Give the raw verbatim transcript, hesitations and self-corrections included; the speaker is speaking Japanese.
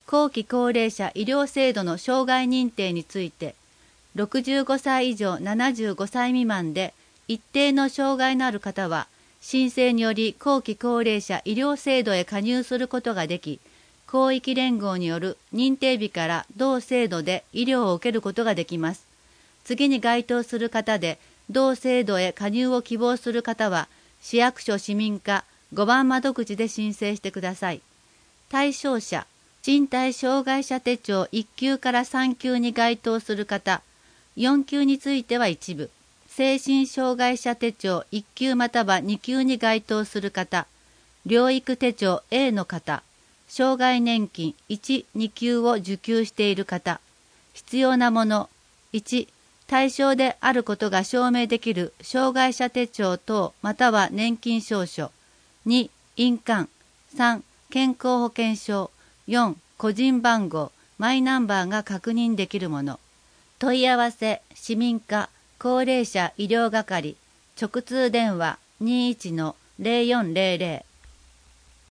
後期高齢者医療制度の障害認定について、ろくじゅうごさい以上ななじゅうごさい未満で一定の障害のある方は、申請により後期高齢者医療制度へ加入することができ、広域連合による認定日から同制度で医療を受けることができます。次に該当する方で、同制度へ加入を希望する方は、市役所市民課ごばん窓口で申請してください。対象者、身体障害者手帳いっ級からさん級に該当する方、よん級については一部、精神障害者手帳いっ級またはに級に該当する方、療育手帳 A の方、障害年金いち、に級を受給している方、必要なもの、いち、対象であることが証明できる障害者手帳等または年金証書、に、印鑑、さん、健康保険証、よん、個人番号、マイナンバーが確認できるもの。問い合わせ、市民課、高齢者医療係、直通電話 にじゅういちのゼロよんゼロゼロ